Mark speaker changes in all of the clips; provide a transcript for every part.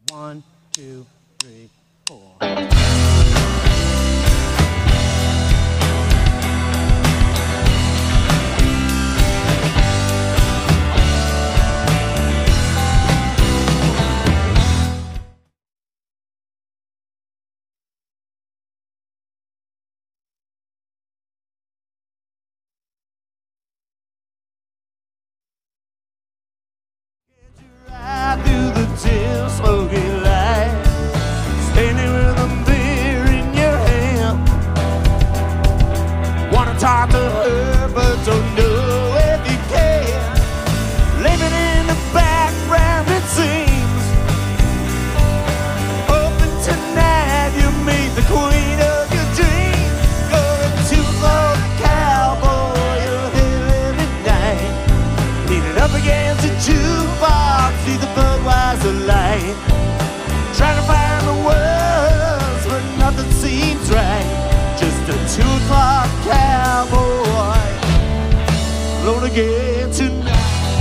Speaker 1: 1, 2, 3, 4. Right through the dim, smoky light, standing with a beer in your hand. Wanna talk to her, but don't know if you can. Living in the background, it seems. Hoping tonight you meet the queen of your dreams. Going to the cowboy, you're here every night. Leaning up against a jukebox, see the Budweiser light. Trying to find the words, but nothing seems right. Just a 2 o'clock cowboy, alone again tonight.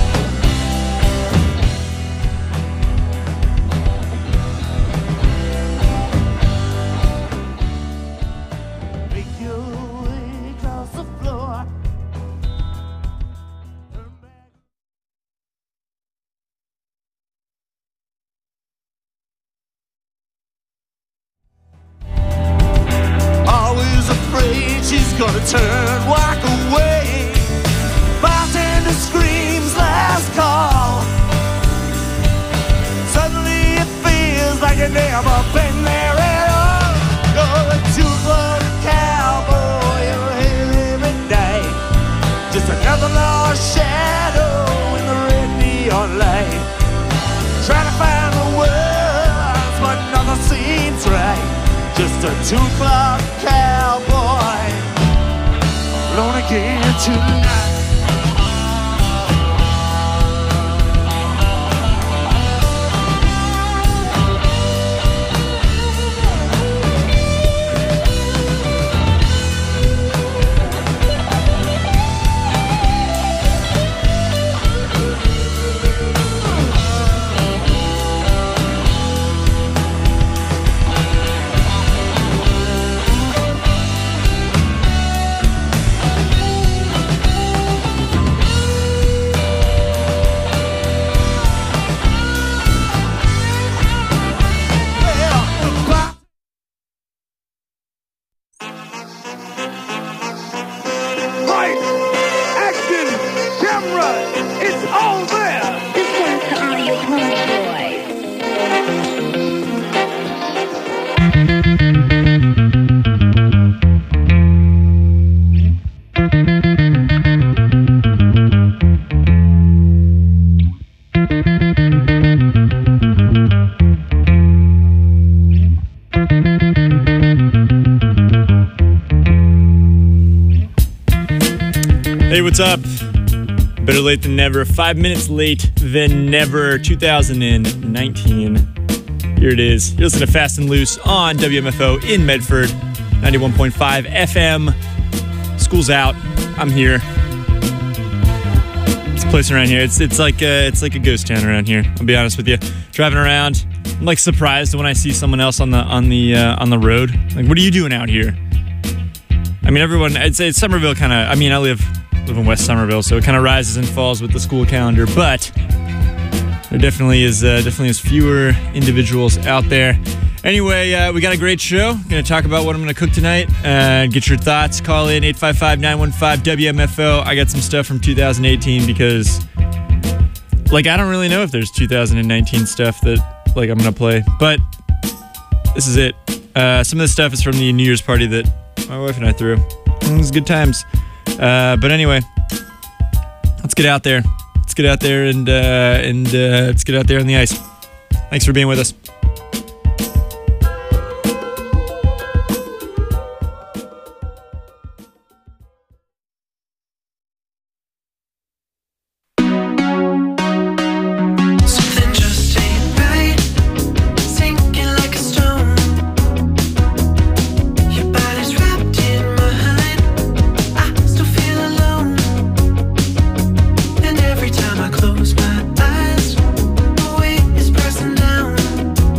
Speaker 1: Make your way across the floor. Turn back. Always afraid she's gonna turn, walk away. Bartender screams last call. Suddenly it feels like you've never been there at all. You're a 2 o'clock cowboy, you're here every night. Just another lost shadow in the red neon light. Trying to find the words, but nothing seems right. Just a 2 o'clock cowboy, alone again tonight.
Speaker 2: Right! Action! Camera! It's all there!
Speaker 3: This one's to all you pony boys.
Speaker 4: Hey, what's up? Better late than never. 5 minutes late than never. 2019. Here it is. You're listening to Fast and Loose on WMFO in Medford. 91.5 FM. School's out. I'm here. This place around here, it's like a ghost town around here. I'll be honest with you. Driving around, I'm like surprised when I see someone else on the road. Like, what are you doing out here? I mean, everyone. I'd say Somerville kind of. I mean, I live in West Somerville, so it kind of rises and falls with the school calendar. But there definitely is fewer individuals out there. Anyway, we got a great show. Going to talk about what I'm going to cook tonight. Get your thoughts. Call in 855-915-WMFO. I got some stuff from 2018 because, like, I don't really know if there's 2019 stuff that like I'm going to play, but this is it. Some of this stuff is from the New Year's party that my wife and I threw. It was good times. But anyway, let's get out there. Let's get out there and let's get out there on the ice. Thanks for being with us.
Speaker 5: Something just ain't right, sinking like a stone. Your body's wrapped in mine. I still feel alone. And every time I close my eyes, the weight is pressing down.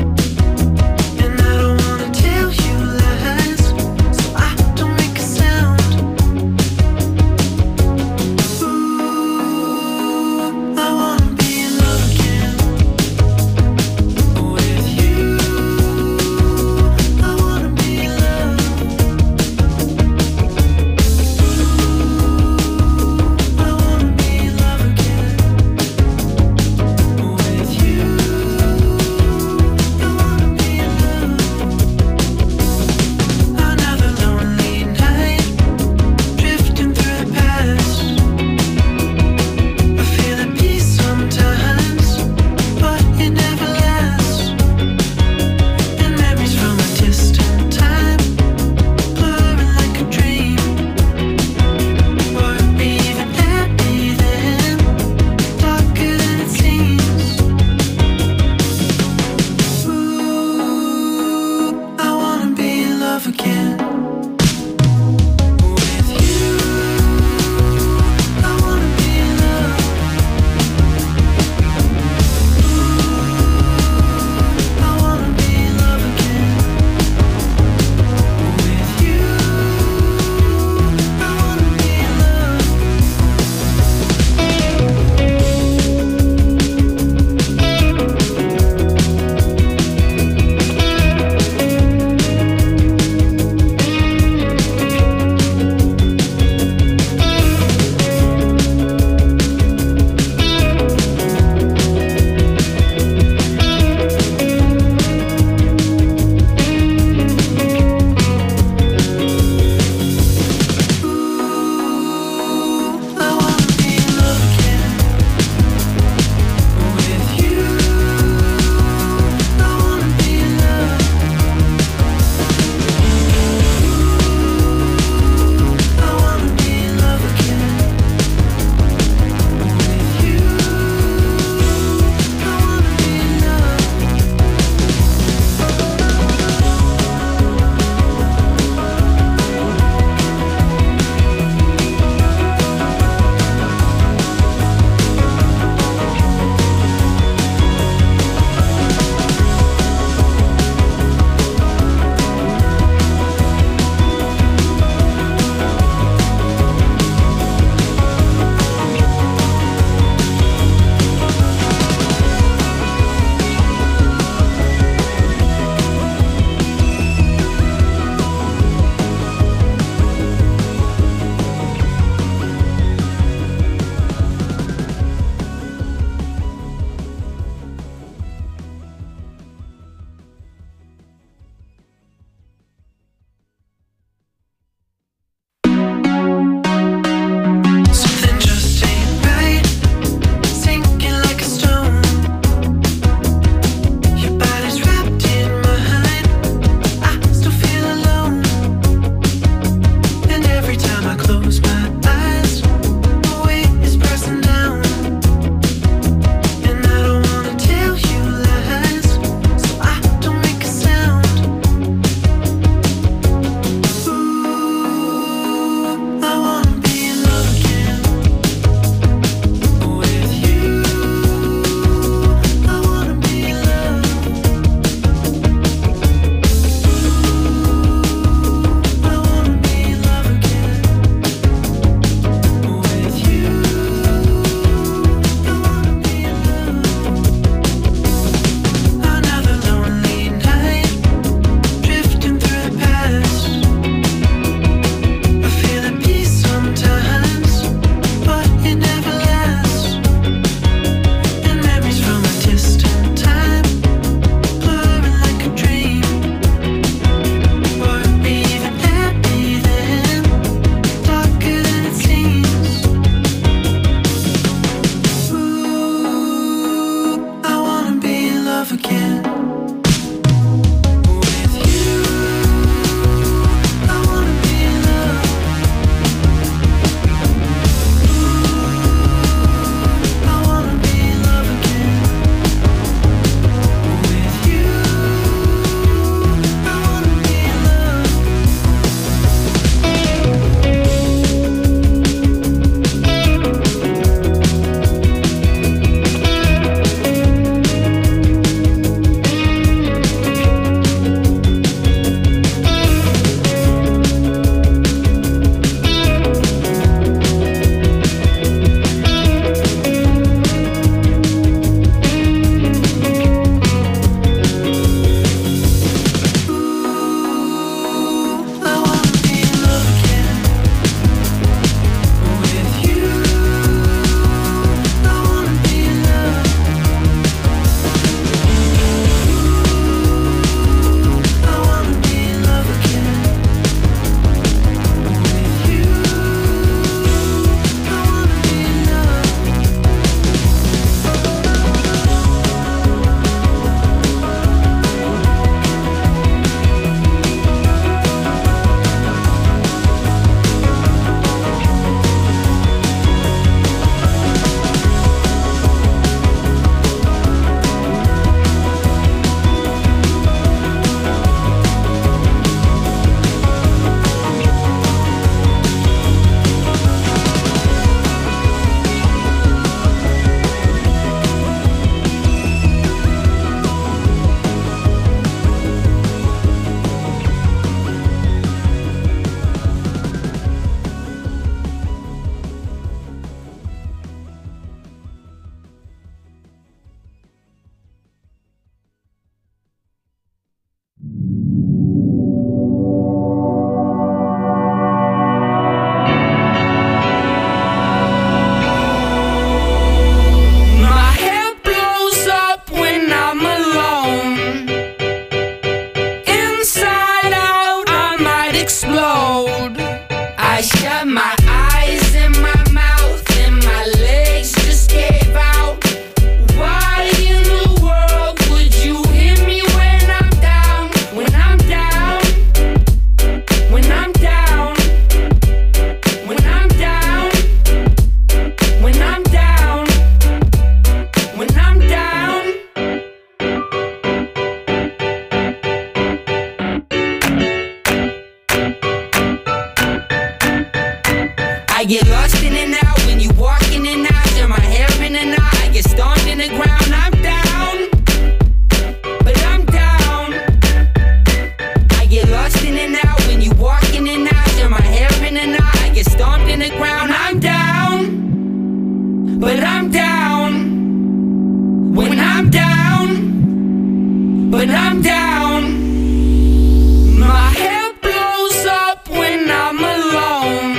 Speaker 6: when I'm down. My head blows up when I'm alone.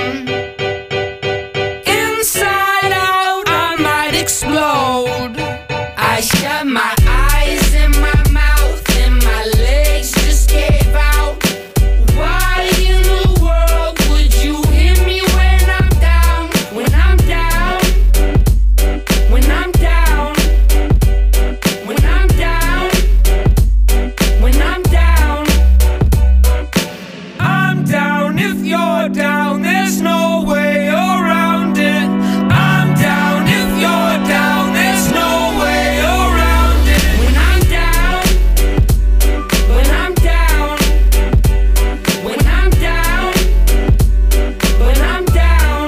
Speaker 6: Inside out, I might explode. I shut my eyes and my mouth and my legs just gave out. Why in the world would you hit me when I'm down? When I'm down. When I'm down. When I'm down. When I'm down. I'm down if you're down. There's no way around it. I'm down if you're down. There's no way around it. When I'm down. When I'm down. When I'm down. When I'm down.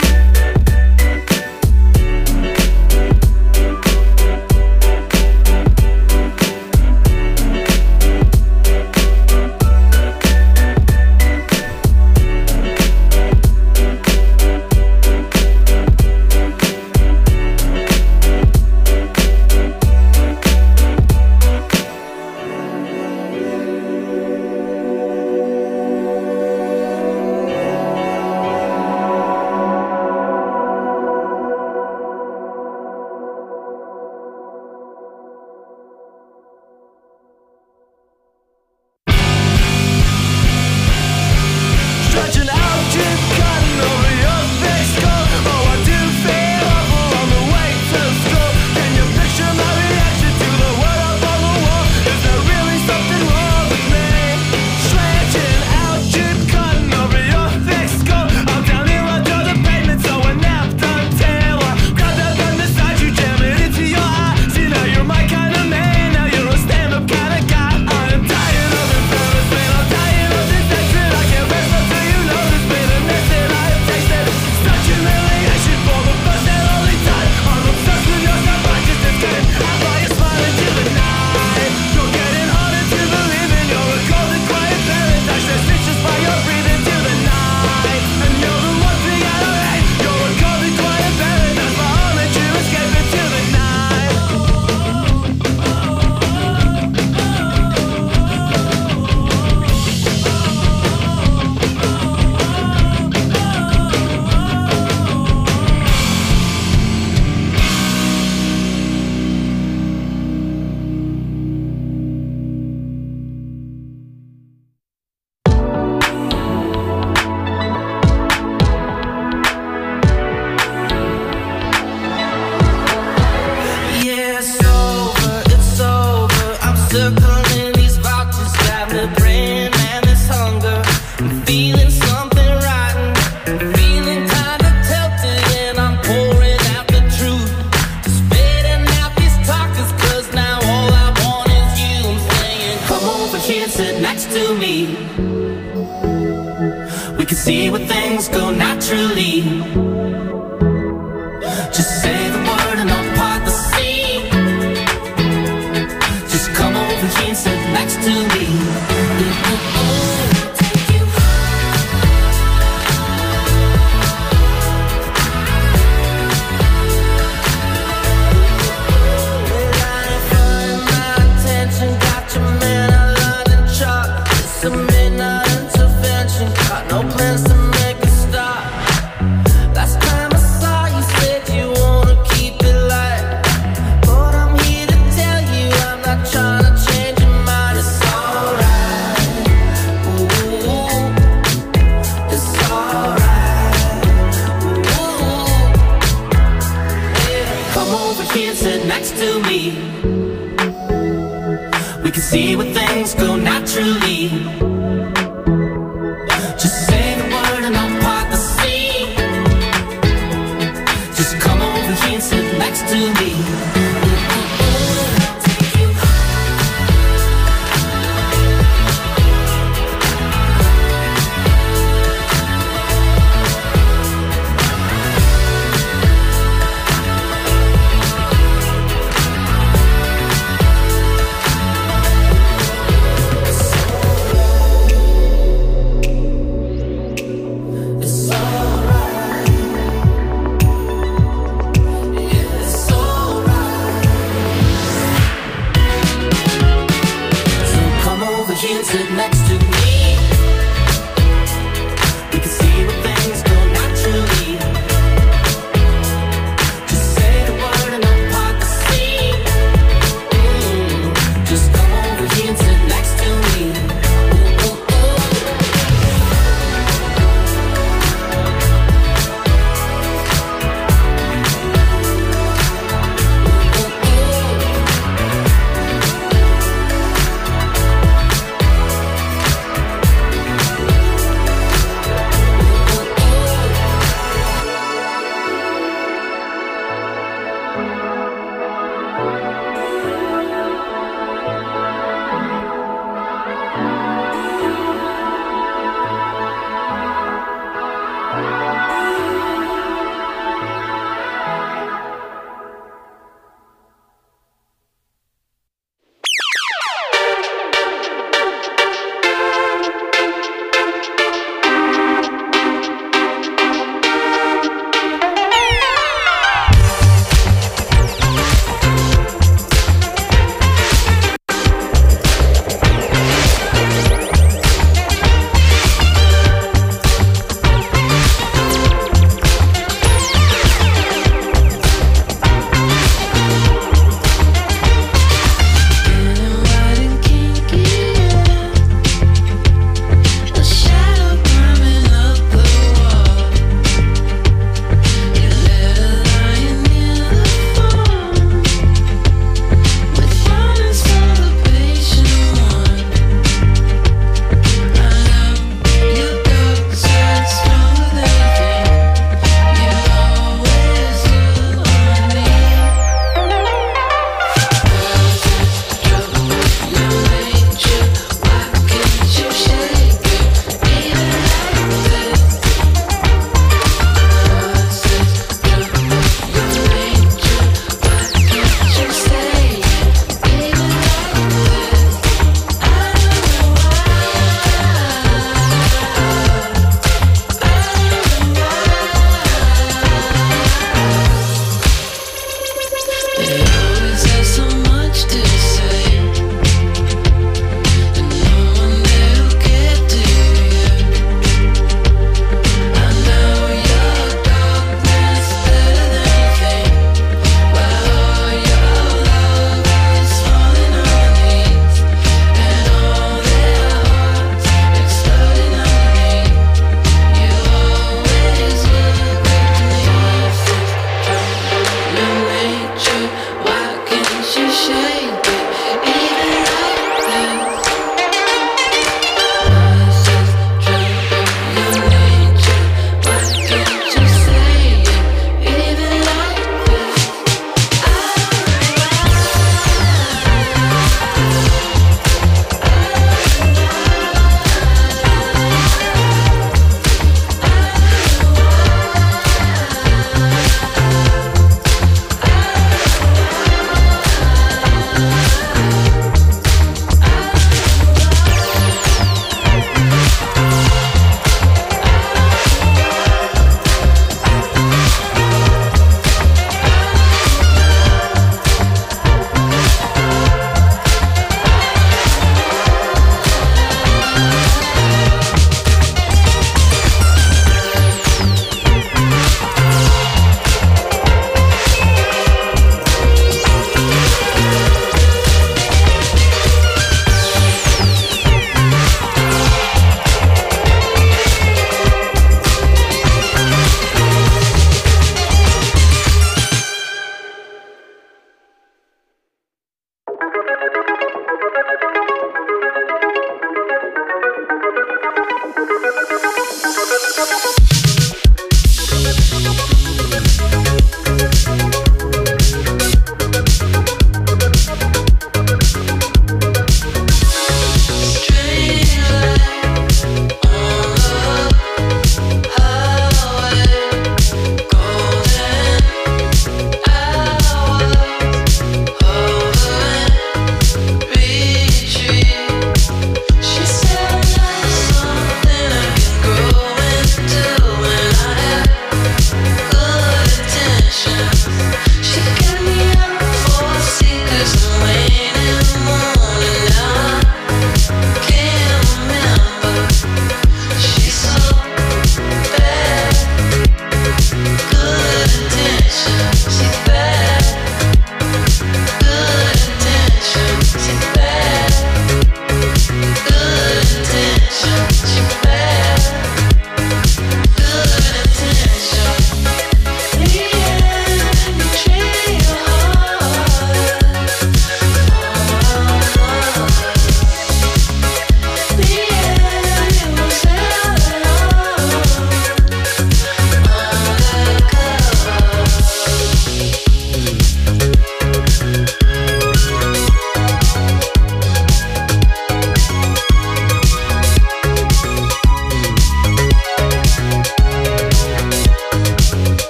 Speaker 1: Stretching out, drip cutting over your face coat. Oh, I do feel awful on the way to school. Can you picture my reaction to the word up on the wall? Is there really something wrong with me? Stretching out, drip cutting over your face coat. I'm down here under the pavement, so I napped until I got that gun beside you, jam it into your eye. See, now you're my kind of man, now you're a stand-up kind of guy. I am tired of embarrassment, I'm tired of this exit. I can't rest until you know this bitterness that I have tasted. Such humiliation for the first and only time. I'm obsessed with your self-righteousness, getting out while you're smiling to the night. You're getting harder to believe in, you're a golden quiet paradise that reaches by your breathing to the night. And you're the one thing I don't hate. You're a golden quiet paradise, my arm and you escape into the night.
Speaker 6: Yeah, it's over, I'm circling these boxes, got me praying and this hunger. I'm feeling something rotten, I'm feeling kinda tilted and I'm pouring out the truth. Just fading out these talkers, cause now all I want is you. I'm saying, come over here, sit next to me. We can see where things go naturally. Just say the word and I'll part the sea. Just come over here and sit next to me. Take you my attention, got your man a London truck. It's a midnight intervention, got no plans to make a stop. Last time I saw you said you wanna keep it light, but I'm here to tell you I'm not trying to change your mind. It's alright, ooh, it's alright, ooh. Yeah. Come over here and sit next to me. We can see where things go naturally. Just say the word and I'll part the sea. Just come over here and sit next to me. Take you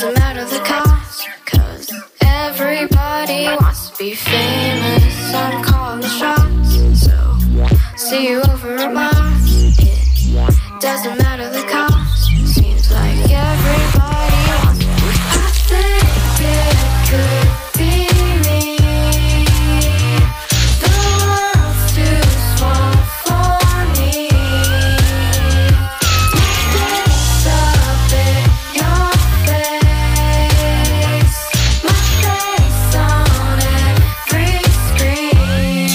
Speaker 7: doesn't matter the cost, 'cause everybody wants to be famous. I'm calling the shots, so see you over at Mars. It doesn't matter the cost, seems like everybody wants to. I think it could be me. The world's too small for me. My face up in your face, my face on every screen.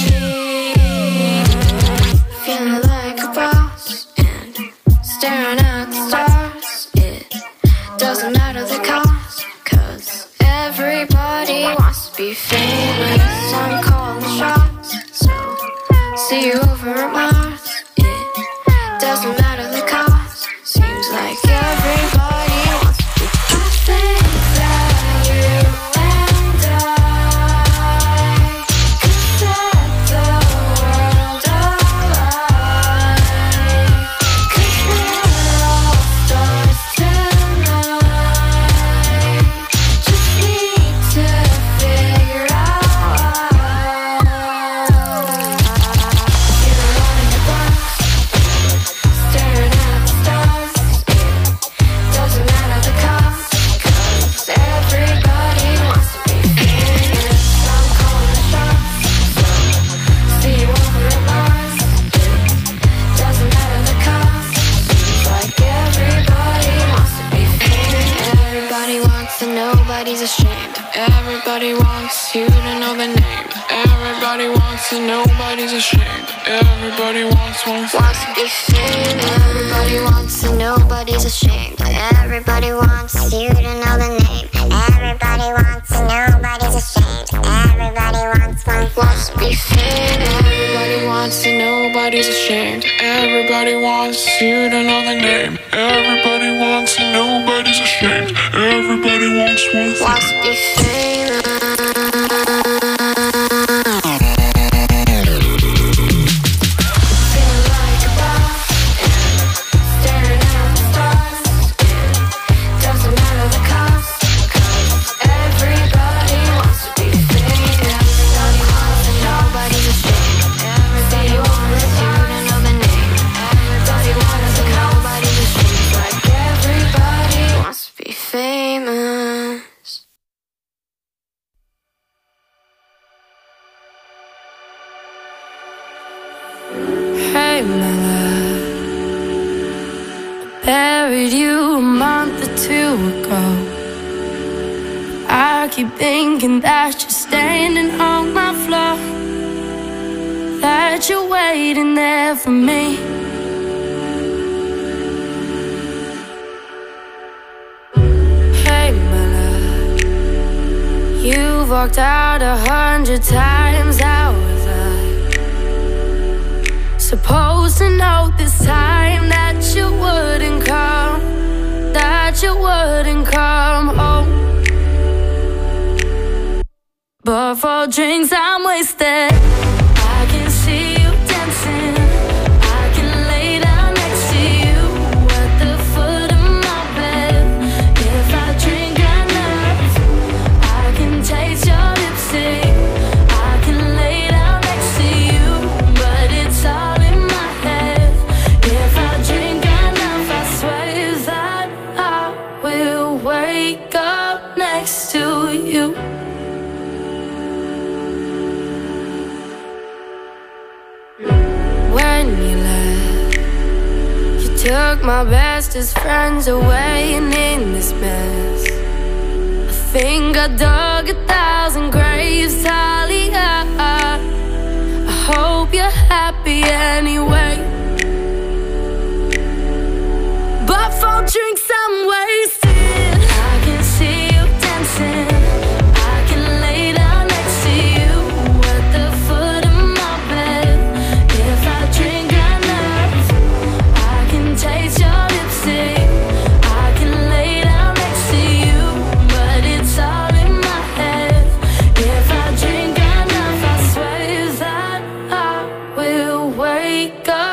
Speaker 7: Feeling like a boss and staring at the stars. It doesn't matter the cost, 'cause everybody wants to be famous. I'm calling the shots, so see you over at Mars. It doesn't matter the cost, seems like everybody wants to be. I think that you and I could set the world alight. 'Cause we're all stars tonight. Just need to figure out. Feeling like a boss, staring at the stars. It doesn't matter the cost, 'cause everybody wants to be famous. I'm calling the shots, so see you over at Mars. It doesn't matter the cost, seems like everybody wants to be famous. Everybody wants to, nobody's ashamed. Everybody wants you to know the name. Everybody wants to, nobody's ashamed. Everybody wants to be famous. Everybody wants to, nobody's ashamed.
Speaker 8: Everybody wants you to know the name. Everybody wants to, nobody's ashamed. Everybody wants
Speaker 7: to be famous. Everybody wants to, nobody's ashamed.
Speaker 9: Everybody wants you to know the name. Everybody wants to, nobody's ashamed. Everybody wants
Speaker 7: to be famous. Feeling like a boss and staring at the stars. It doesn't matter the cost, 'cause everybody wants to be famous. Everybody wants to, nobody's ashamed. Everybody wants you to know the name. Everybody wants to, nobody's ashamed. Like everybody wants to be famous. Hey, my love, I buried you a month or two ago. I keep thinking that you're standing on my floor, that you're waiting there for me. Hey, my love, you've walked out 100 times. How was I supposed to know this time that you wouldn't come, that you wouldn't come home? But for drinks I'm wasted. I can see you dancing, I can lay down next to you at the foot of my bed. If I drink enough, I can taste your lipstick. I can lay down next to you, but it's all in my head. If I drink enough, I swear that I will wake up next to you. When you left, you took my bestest friends away, and in this mess, I think I dug 1,000 graves, Talia. I hope you're happy anyway. But for drinks I'm wasted. I can see you dancing, I can lay down next to you at the foot of my bed. If I drink enough, I can taste your lipstick. I can lay down next to you, but it's all in my head. If I drink enough, I swear that I will wake up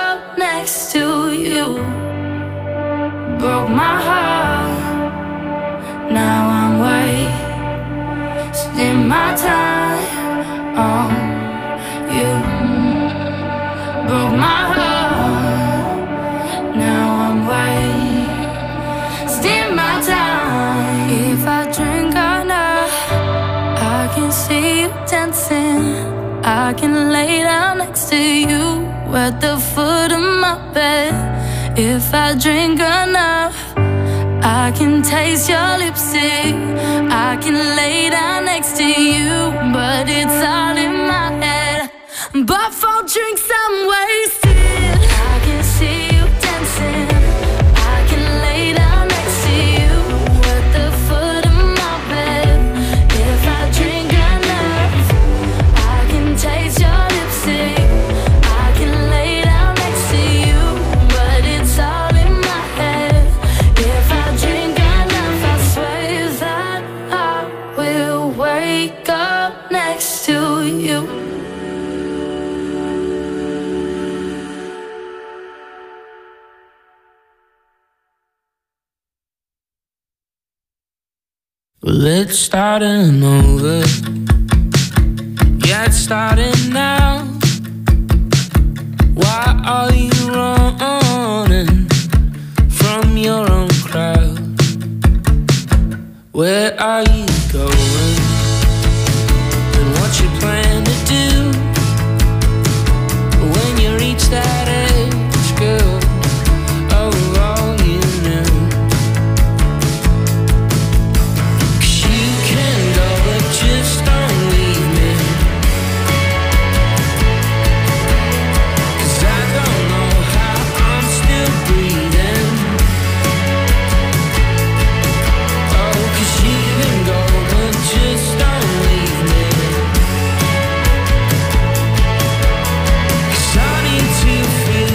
Speaker 6: my time on you. Broke my heart, now I'm wasting my time. If I drink enough, I can see you dancing. I can lay down next to you at the foot of my bed. If I drink enough, I can taste your lipstick. I can lay down next to you, but it's all in my head. But for drinks I'm wasted. I can see you dancing. I can lay down next to you at the foot of my bed. If I drink enough, I can taste your lipstick. I can lay down next to you, but it's all in my head. If I drink enough, I swear that I will wake up next to you.
Speaker 10: Let's start over. Yeah, it's starting now. Why are you running from your own crowd? Where are you going? And what you plan to do when you reach that age, girl? Oh, all you know. 'Cause you can go, but just don't leave me. 'Cause I don't know how I'm still breathing. Oh, 'cause you can go, but just don't leave me. 'Cause I need to feel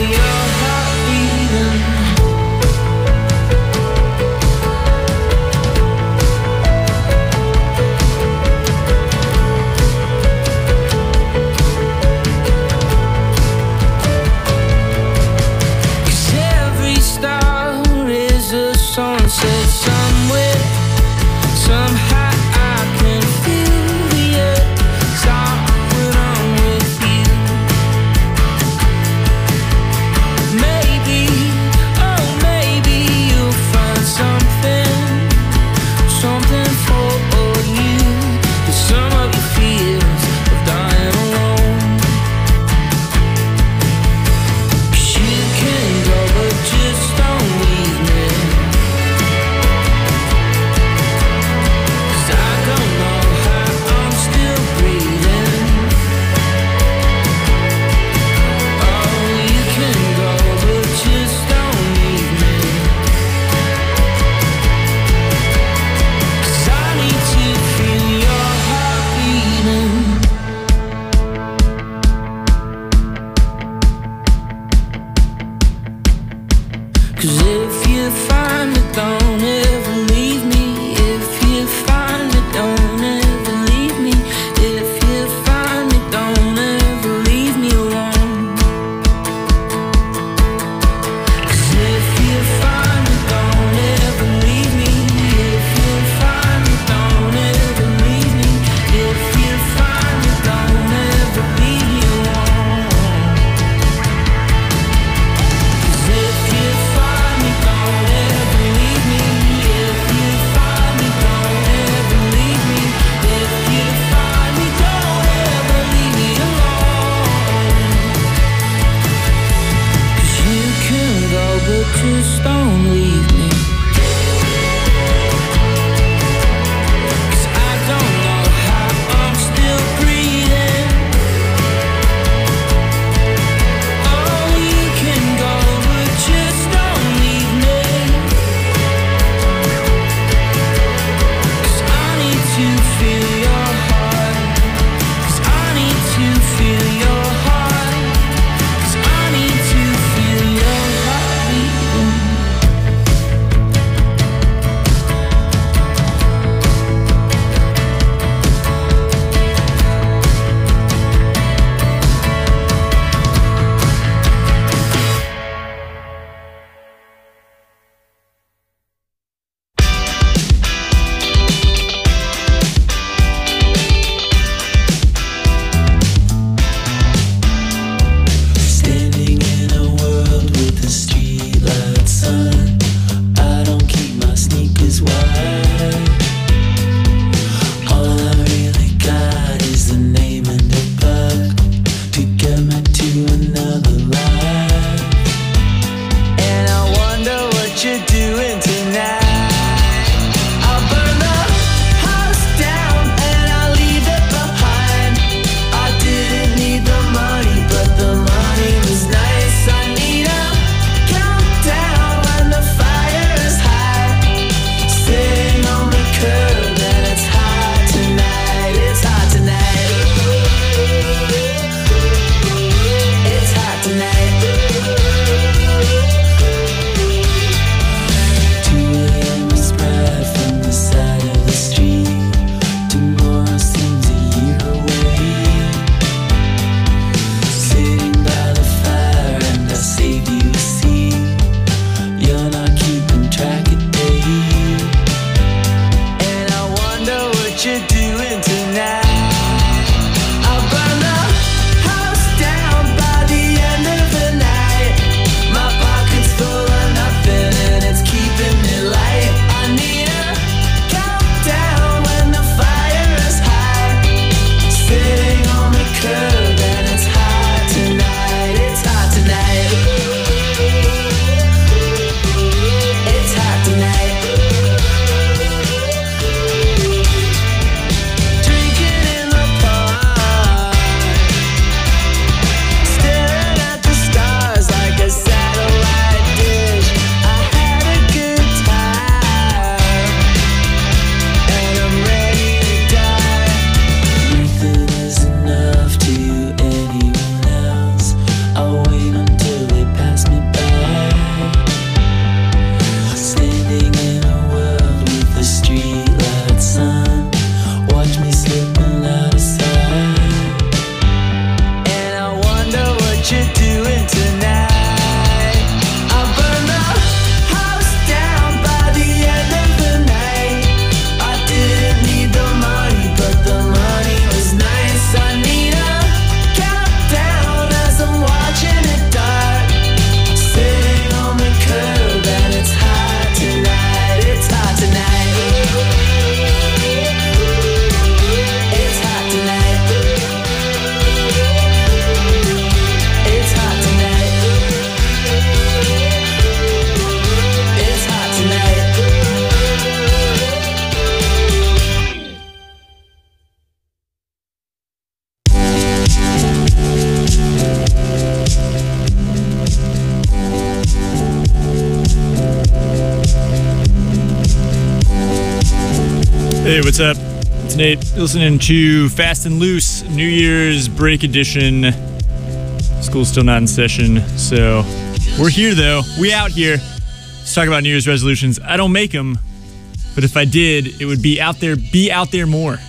Speaker 4: Hey, what's up? It's Nate. You're listening to Fast and Loose, New Year's break edition. School's still not in session, so we're here though. We out here. Let's talk about New Year's resolutions. I don't make them, but if I did, it would be out there more.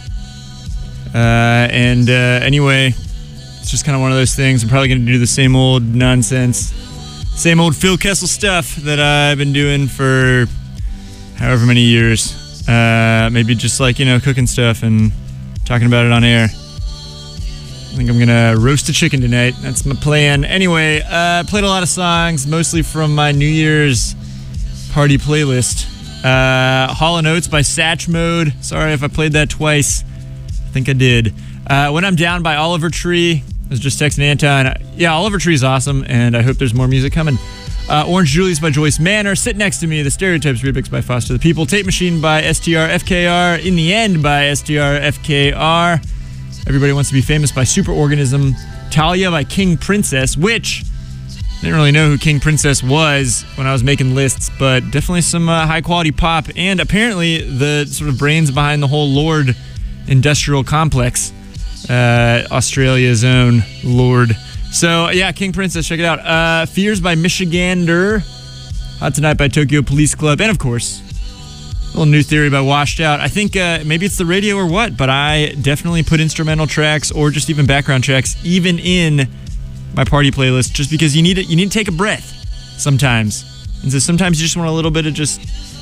Speaker 4: Anyway, it's just kind of one of those things. I'm probably going to do the same old nonsense, same old Phil Kessel stuff that I've been doing for however many years. Maybe just like, cooking stuff and talking about it on air. I think I'm going to roast a chicken tonight. That's my plan. Anyway, played a lot of songs, mostly from my New Year's party playlist. Hall & Oates by Satch Mode. Sorry if I played that twice. I think I did. When I'm Down by Oliver Tree. I was just texting Anton. Yeah, Oliver Tree is awesome, and I hope there's more music coming. Orange Julius by Joyce Manor. Sit Next to Me, The Stereotypes remix by Foster the People. Tape Machine by STR-FKR. In the End by STR-FKR. Everybody Wants to Be Famous by Superorganism. Talia by King Princess, which I didn't really know who King Princess was when I was making lists, but definitely some high quality pop, and apparently the sort of brains behind the whole Lord industrial complex, Australia's own Lord. So yeah, King Princess, check it out. Fears by Michigander. Hot Tonight by Tokyo Police Club, and of course, a little New Theory by Washed Out. I think maybe it's the radio or what, but I definitely put instrumental tracks or just even background tracks even in my party playlist, just because you need to take a breath sometimes. And so sometimes you just want a little bit of just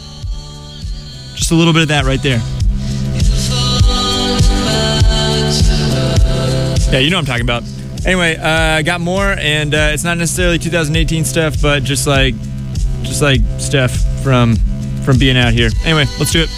Speaker 4: a little bit of that right there. Yeah, you know what I'm talking about. Anyway, got more, and it's not necessarily 2018 stuff, but just like stuff from being out here. Anyway, let's do it.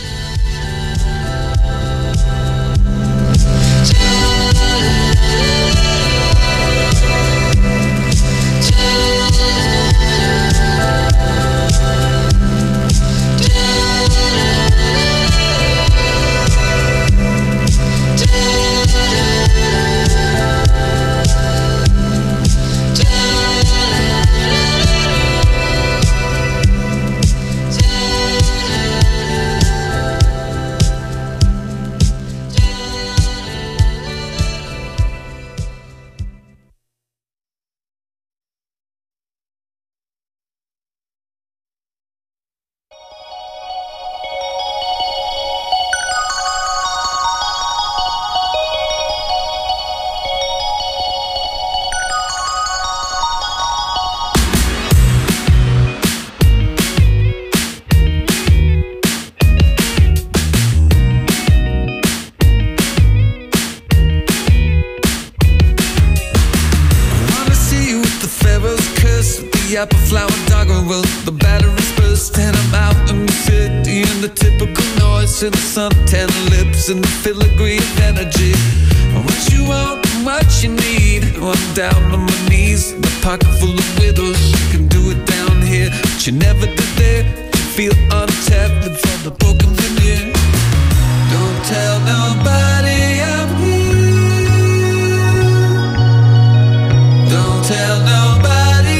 Speaker 5: Apple flower doggerel, the battery's burst and I'm out in the city, and the typical noise and the suntan lips and the filigree of energy. What you want and what you need. I'm down on my knees, my pocket full of widows. You can do it down here, but you never did there. You feel untethered from the broken veneer. Don't tell nobody I'm here. Don't tell nobody.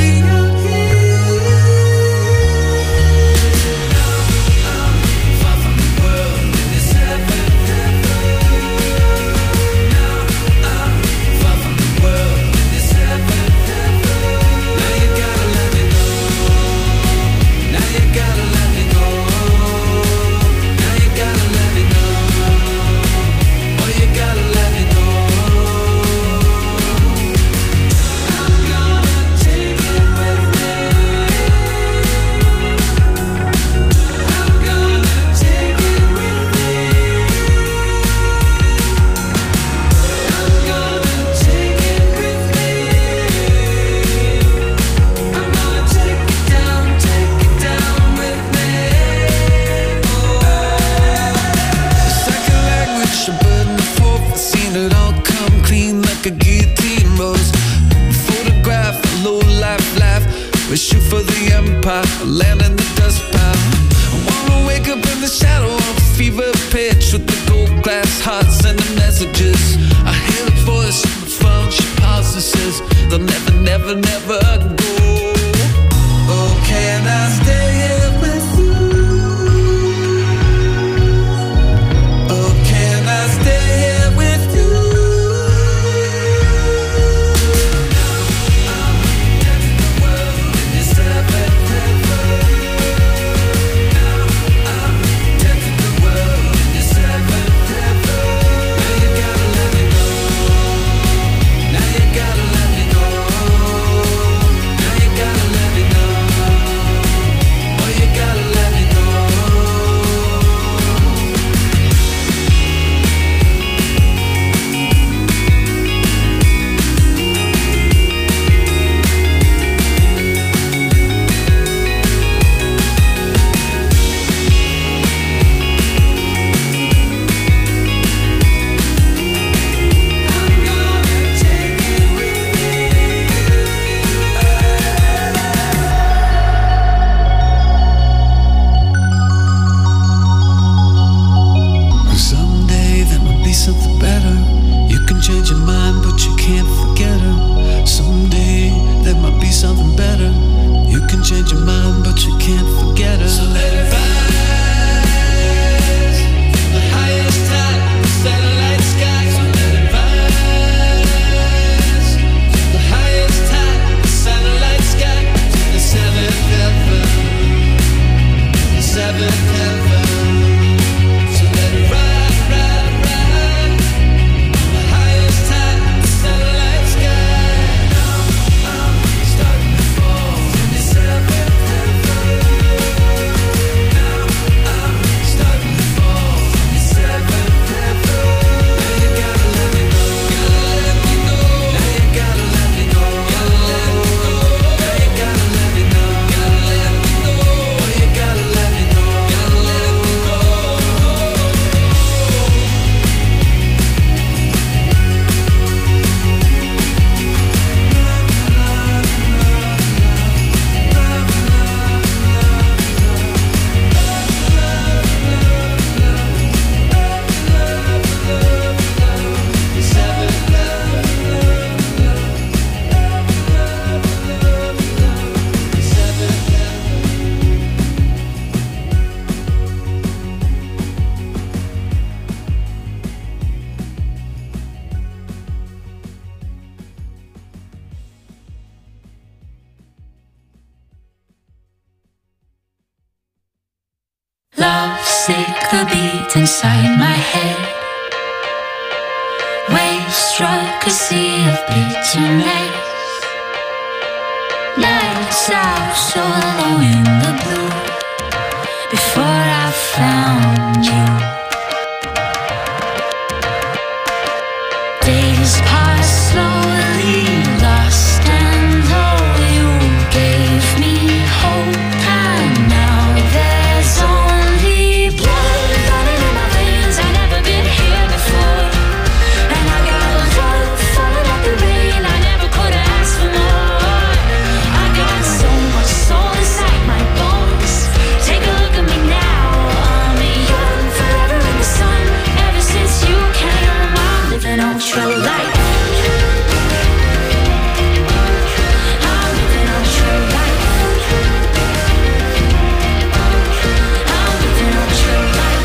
Speaker 5: Shoot for the empire, land in the dust pile. I wanna wake up in the shadow of a fever pitch with the gold glass hearts and the messages. I hear the voice on the phone, she pauses, says they'll never, never, never go. Oh, can I stay here with you? change your mind, but you can't forget her. Someday there might be something better. You can change your mind, but you can't forget her. So let it rise from the highest tide, the satellite sky. So let it rise from the highest tide, the satellite sky, to the seventh heaven, the seventh heaven. So let it ride, ride, ride from the highest tide, the satellite sky. Now I'm starting to fall from the seventh heaven. Now I'm starting to fall from the seventh heaven. Now you gotta let me go, gotta let me go. Now you gotta let me go, gotta let me go. Now you gotta let me know, gotta let me go. Oh, you gotta let me know, gotta let me go.
Speaker 11: Love sick, the beat inside my head. Waves struck a sea of bitterness. Lights out, so low in the blue. Before I found you, days pass slowly, lost and low. You gave me hope, and now there's only blood running in my veins. I've never been here before, and I got love falling like the rain. I never could ask for more. I got so much soul inside my bones. Take a look at me now. I'm young, forever in the sun. Ever since you came, I'm living ultra light. I'm living ultra light. I'm living ultra light.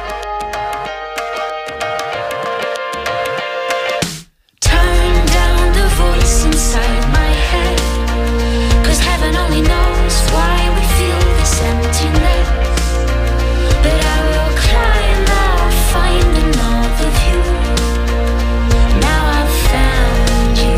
Speaker 11: Turn down the voice inside my head, 'cause heaven only knows why we feel this emptiness. But I will climb out, find another view. Now I've found you.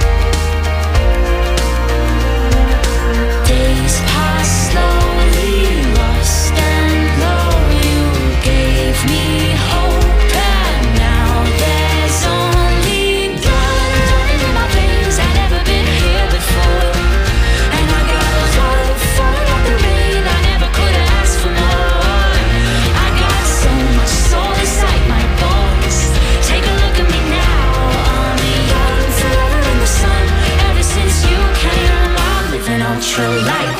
Speaker 11: Days pass slowly, lost and low. You gave me hope, and now there's only blood running in my veins. I've never been here before, and I got love falling like the rain. I never could ask for more. I got so much soul inside my bones. Take a look at me now. I'm young, forever in the sun. Ever since you came, I'm living ultra light.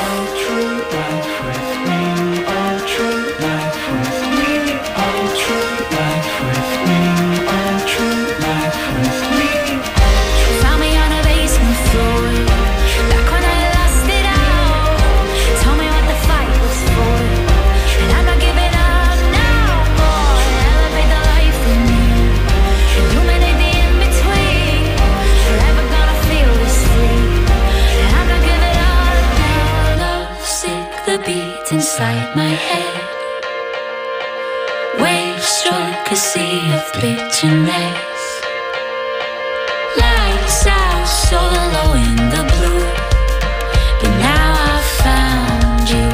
Speaker 11: Found me on a basement floor, back when I lost it all. Told me what the fight was for, and I'm not giving up now. More, elevate the life in me, illuminate the in-between. Forever gonna feel this free, and I'm not giving up now. Love sick, the beat inside my head. Waves struck a sea of bitterness. Lights out, so low in the blue. But now I've found you.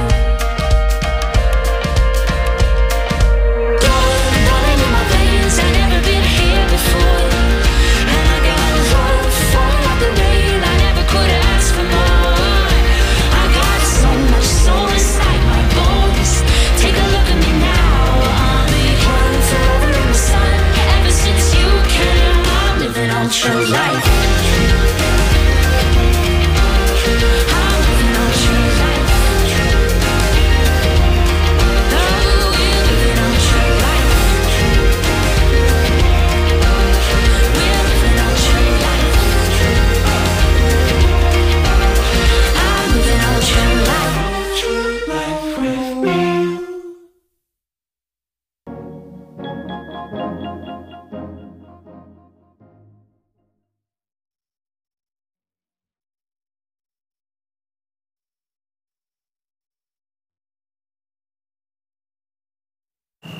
Speaker 11: Blood running in my veins. I've never been here before, and I got love falling like the rain. I never could ask for more. I got so much soul inside my bones. Take a look at me now. I'm young, forever in the sun. Ever since you came, I'm living ultra light. I'm living ultra light. Oh, we're living ultra light. We're living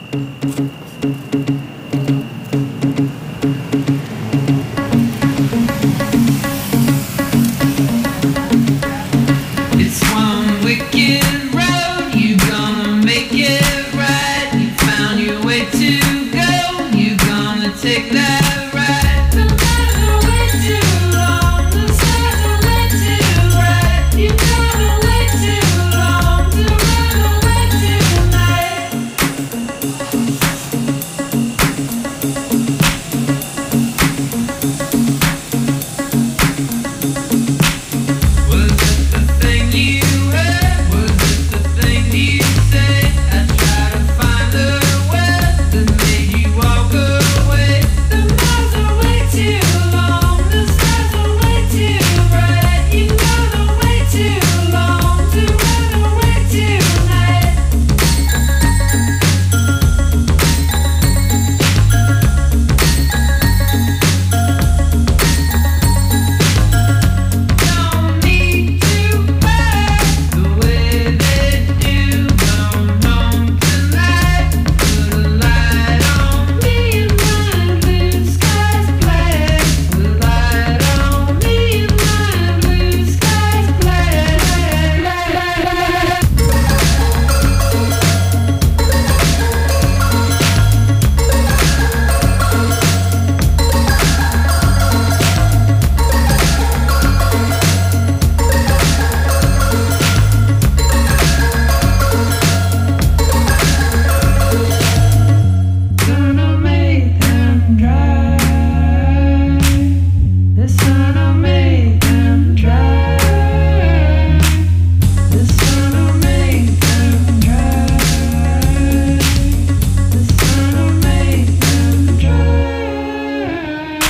Speaker 5: It's one wicked road, you gonna make it right. You found your way to go, you gonna take that ride. No matter way too long, the stars are way too bright. You gotta wait too long to run away tonight. Was it the thing you heard? Was it the thing you said? I tried to find the word that made you walk away. The miles are way too long, the stars are way too bright. You gotta wait too long to run away tonight. Don't need to hurt the way they do. Come home tonight, put a light on me and my blue skies black. Put a light on me and my blue skies black. Gonna make them dry. This gonna make them dry. This gonna make them dry. This gonna make them dry.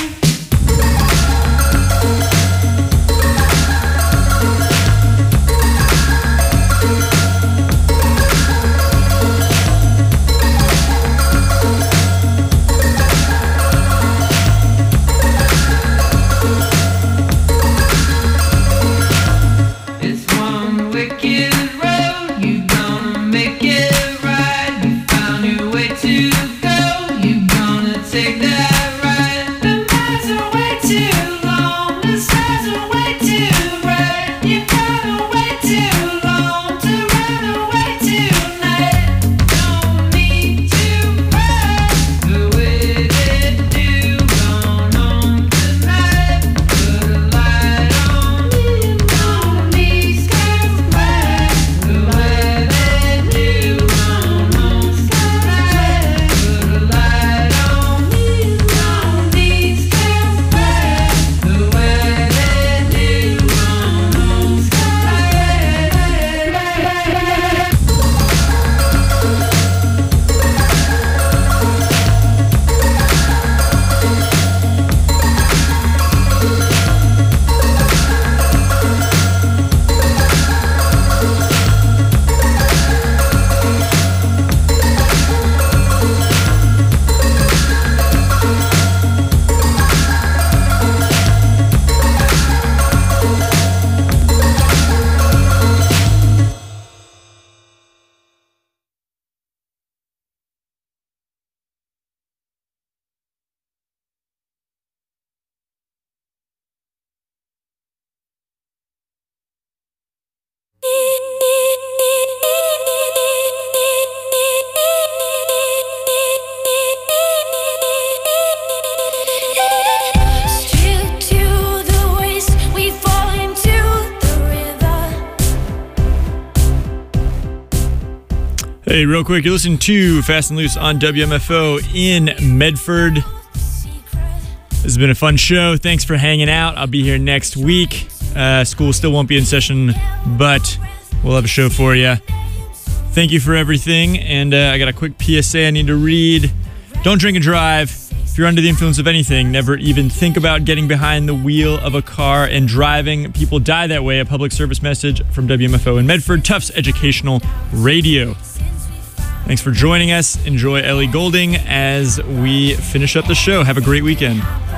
Speaker 5: It's one wicked road, you gonna make it right. You found your way to go, you gonna take that ride. The miles are way too long, the stars are way too bright. You gotta wait too long to run away tonight. Don't need to hurt the way they do. Gone home tonight, put a light on me and on these skies black. The way they do. Gone home tonight, put a light on me and on these skies black. The way they do. Gone home tonight.
Speaker 11: Straight to the waste, we fall into the river.
Speaker 4: Hey, real quick, you're listening to Fast and Loose on WMFO in Medford. This has been a fun show. Thanks for hanging out. I'll be here next week. School still won't be in session, but we'll have a show for you. Thank you for everything. And I got a quick PSA I need to read. Don't drink and drive. If you're under the influence of anything, never even think about getting behind the wheel of a car and driving. People die that way. A public service message from WMFO in Medford, Tufts Educational Radio. Thanks for joining us. Enjoy Ellie Goulding as we finish up the show. Have a great weekend.